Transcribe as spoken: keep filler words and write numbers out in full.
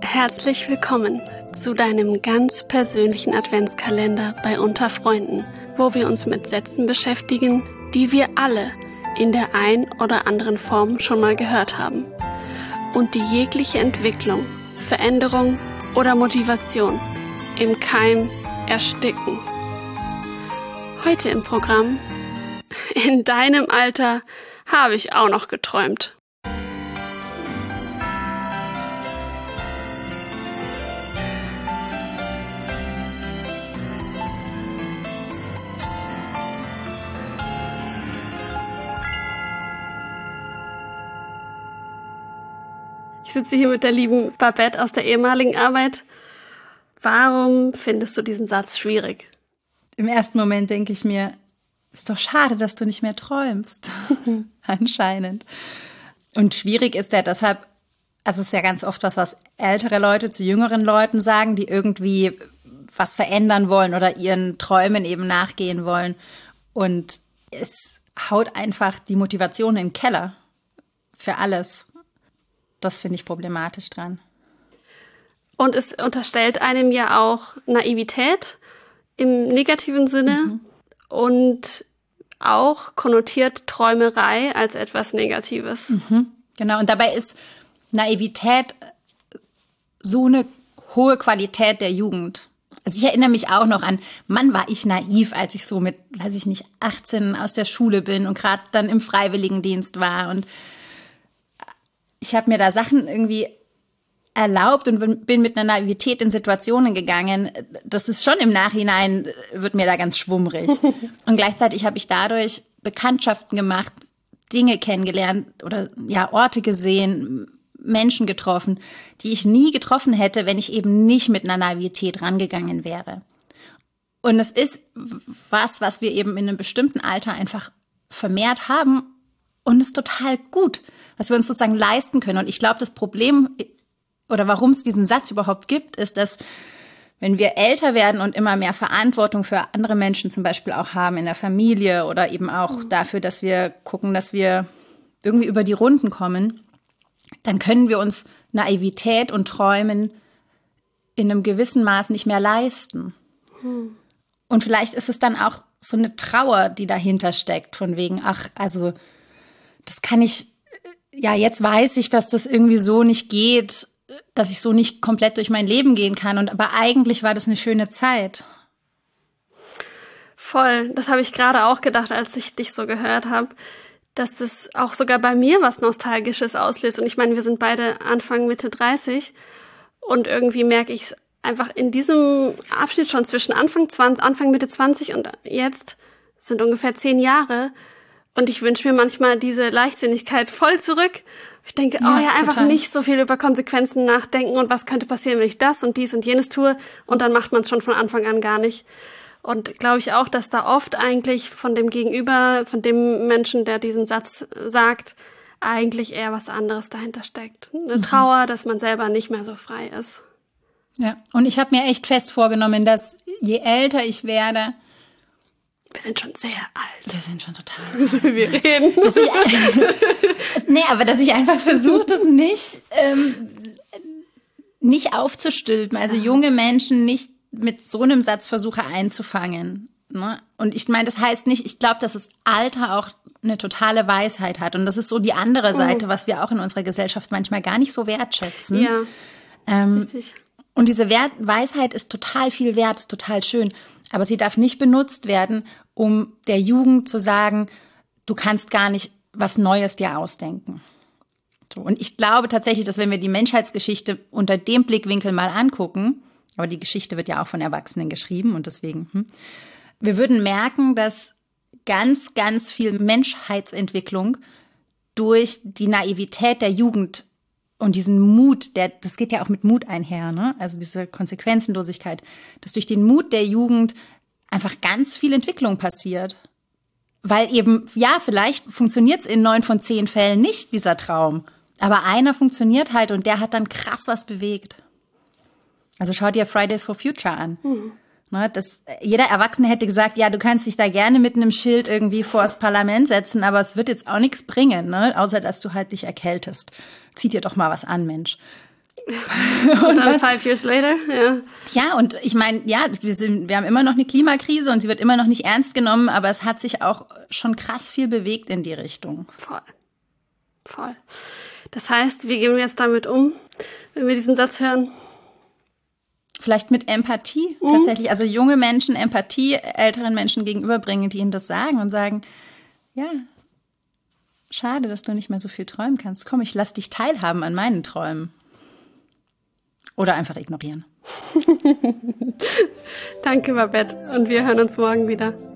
Herzlich willkommen zu deinem ganz persönlichen Adventskalender bei Unter Freunden, wo wir uns mit Sätzen beschäftigen, die wir alle in der ein oder anderen Form schon mal gehört haben und die jegliche Entwicklung, Veränderung oder Motivation im Keim ersticken. Heute im Programm: In deinem Alter habe ich auch noch geträumt. Ich sitze hier mit der lieben Babette aus der ehemaligen Arbeit. Warum findest du diesen Satz schwierig? Im ersten Moment denke ich mir, ist doch schade, dass du nicht mehr träumst. Anscheinend. Und schwierig ist der deshalb, also es ist ja ganz oft was, was ältere Leute zu jüngeren Leuten sagen, die irgendwie was verändern wollen oder ihren Träumen eben nachgehen wollen. Und es haut einfach die Motivation in den Keller für alles. Das finde ich problematisch dran. Und es unterstellt einem ja auch Naivität im negativen Sinne mhm. und auch konnotiert Träumerei als etwas Negatives. Mhm. Genau, und dabei ist Naivität so eine hohe Qualität der Jugend. Also ich erinnere mich auch noch an, Mann, war ich naiv, als ich so mit, weiß ich nicht, achtzehn aus der Schule bin und gerade dann im Freiwilligendienst war. Und ich habe mir da Sachen irgendwie erlaubt und bin mit einer Naivität in Situationen gegangen. Das ist schon im Nachhinein, wird mir da ganz schwummrig. Und gleichzeitig habe ich dadurch Bekanntschaften gemacht, Dinge kennengelernt oder ja Orte gesehen, Menschen getroffen, die ich nie getroffen hätte, wenn ich eben nicht mit einer Naivität rangegangen wäre. Und es ist was, was wir eben in einem bestimmten Alter einfach vermehrt haben und ist total gut, was wir uns sozusagen leisten können. Und ich glaube, das Problem oder warum es diesen Satz überhaupt gibt, ist, dass wenn wir älter werden und immer mehr Verantwortung für andere Menschen zum Beispiel auch haben in der Familie oder eben auch dafür, dass wir gucken, dass wir irgendwie über die Runden kommen, dann können wir uns Naivität und Träumen in einem gewissen Maß nicht mehr leisten. Hm. Und vielleicht ist es dann auch so eine Trauer, die dahinter steckt, von wegen, ach, also das kann ich, ja, jetzt weiß ich, dass das irgendwie so nicht geht, dass ich so nicht komplett durch mein Leben gehen kann. Und aber eigentlich war das eine schöne Zeit. Voll, das habe ich gerade auch gedacht, als ich dich so gehört habe, dass das auch sogar bei mir was Nostalgisches auslöst. Und ich meine, wir sind beide Anfang, Mitte dreißig und irgendwie merke ich es einfach in diesem Abschnitt schon zwischen Anfang zwanzig, Anfang, Mitte zwanzig und jetzt sind ungefähr zehn Jahre. Und ich wünsche mir manchmal diese Leichtsinnigkeit voll zurück. Ich denke, ja, oh ja, einfach total. Nicht so viel über Konsequenzen nachdenken und was könnte passieren, wenn ich das und dies und jenes tue. Und dann macht man es schon von Anfang an gar nicht. Und glaube ich auch, dass da oft eigentlich von dem Gegenüber, von dem Menschen, der diesen Satz sagt, eigentlich eher was anderes dahinter steckt. Eine mhm. Trauer, dass man selber nicht mehr so frei ist. Ja, und ich habe mir echt fest vorgenommen, dass je älter ich werde, wir sind schon sehr alt. Wir sind schon total alt. Wir reden. Dass ich, nee, aber dass ich einfach versuche, das nicht, ähm, nicht aufzustülpen. Also junge Menschen nicht mit so einem Satz versuche einzufangen. Ne? Und ich meine, das heißt nicht, ich glaube, dass das Alter auch eine totale Weisheit hat. Und das ist so die andere Seite, mhm. was wir auch in unserer Gesellschaft manchmal gar nicht so wertschätzen. Ja, ähm, richtig. Und diese Wert- Weisheit ist total viel wert, ist total schön. Aber sie darf nicht benutzt werden, um der Jugend zu sagen, du kannst gar nicht was Neues dir ausdenken. So, und ich glaube tatsächlich, dass wenn wir die Menschheitsgeschichte unter dem Blickwinkel mal angucken, aber die Geschichte wird ja auch von Erwachsenen geschrieben und deswegen, hm, wir würden merken, dass ganz, ganz viel Menschheitsentwicklung durch die Naivität der Jugend und diesen Mut, der, das geht ja auch mit Mut einher, ne? Also diese Konsequenzenlosigkeit, dass durch den Mut der Jugend einfach ganz viel Entwicklung passiert. Weil eben, ja, vielleicht funktioniert es in neun von zehn Fällen nicht, dieser Traum. Aber einer funktioniert halt und der hat dann krass was bewegt. Also schau dir Fridays for Future an. Mhm. Ne, das, jeder Erwachsene hätte gesagt, ja, du kannst dich da gerne mit einem Schild irgendwie vor das Parlament setzen, aber es wird jetzt auch nichts bringen, ne? Außer dass du halt dich erkältest. Zieh dir doch mal was an, Mensch. Und, und dann was, five years later, ja. Ja, und ich meine, ja, wir sind, wir haben immer noch eine Klimakrise und sie wird immer noch nicht ernst genommen, aber es hat sich auch schon krass viel bewegt in die Richtung. Voll. Voll. Das heißt, wie gehen wir jetzt damit um, wenn wir diesen Satz hören? Vielleicht mit Empathie mhm. tatsächlich. Also junge Menschen Empathie älteren Menschen gegenüberbringen, die ihnen das sagen und sagen, ja, schade, dass du nicht mehr so viel träumen kannst. Komm, ich lass dich teilhaben an meinen Träumen. Oder einfach ignorieren. Danke, Babette. Und wir hören uns morgen wieder.